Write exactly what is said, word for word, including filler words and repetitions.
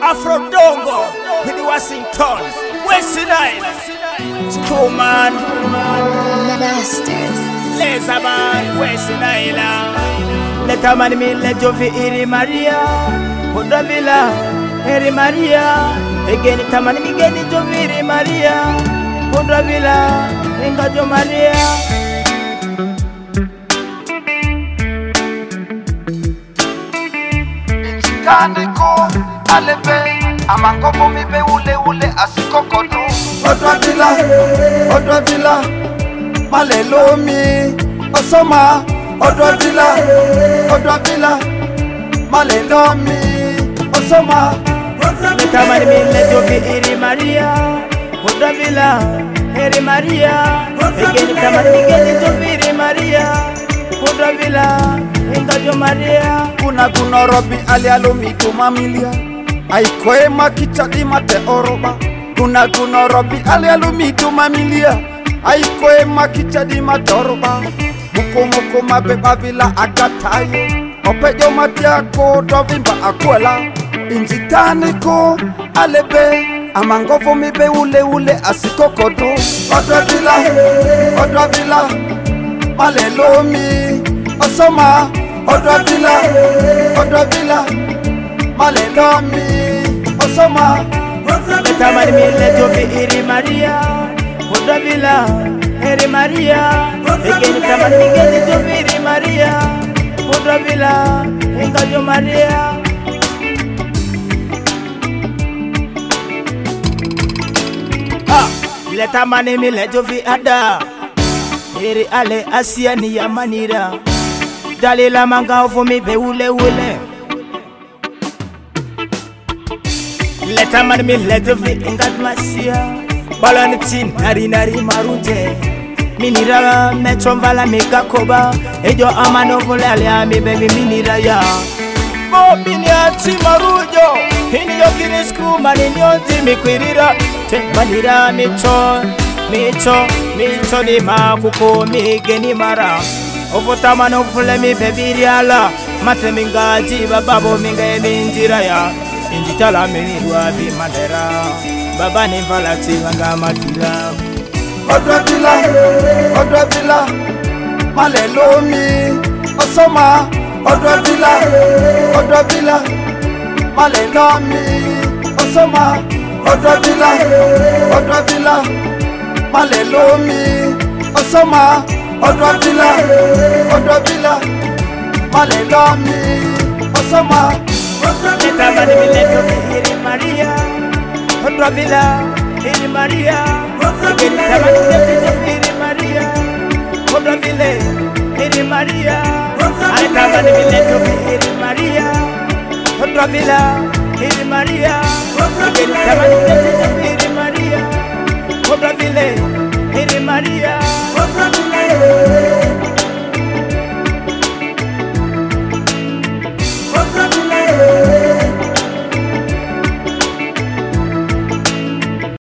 Afro Dongo with the Washington, West Nile, Screwman, Masters, Laserman, West Nile. Let a man me let you fi Iri Maria, Buddha Villa, Iri Maria. Again it a man me get it to Iri Maria, Buddha Villa, Inga Jo Maria. Kaniko alebe amangopo mibe ule ule asikokodo Odwa Villa Odwa Villa malelomi osoma Odwa Villa Odwa Villa malelomi osoma Let a man me let you fi Iri Maria, Buddha Villa, Iri Maria. Again it a man me get it to Iri Maria, Buddha Villa, Inga Jo Maria. Kuna kuna robi alialomi tumamilia Aikoe makicha di mate oroba Kuna kuna robi alialomi tumamilia Aikoe makicha di mate oroba Muko muko mabeba Villa agatayo Opejo matiako dovimba akwela Injitani ko alebe Amangovo mibe ule ule asikokodo Odwa Villa Odwa Villa malelomi osoma Odwa Villa Odwa Villa malelomi osoma Let a man me let you fi Iri Maria, Buddha Villa, Iri Maria. Again it a man me get it to Iri Maria, Buddha Villa, Inga Jo Maria. Ah, let a man me let you fi Ada, Iri Ale Asiani ya Manira. Dalila manga for me be ule ule. Let a man me let you fi Ingat Masia. Balanitin nari nari marunte. Minira metronvala mega koba. Ejo amano vole ale mi baby minira ya. Bo minia ti marujo. Hini yo kini school mani nyonti mi kwirira. Te manira mito mito mito ni makuko mi geni mara. Ovota mano vole mi baby riala. Mate mingaji bababo minga minjira ya. Injitala menirwa bi madera. Baba ni valati wanga matila. Odwa Villa Odwa Villa malelomi osoma Odwa Villa Odwa Villa malelomi osoma Odwa Villa Odwa Villa malelomi osoma Odwa Villa Odwa Villa malelomi osoma Let a man me let you fi Iri Maria, Odwa Villa, Iri Maria. Again it a man me let you fi Iri Maria, Odwa Villa, Iri Maria. Let a man me let you fi Iri Maria, Odwa Villa, Iri Maria. Again it a man me let you fi Iri Maria, Odwa Villa,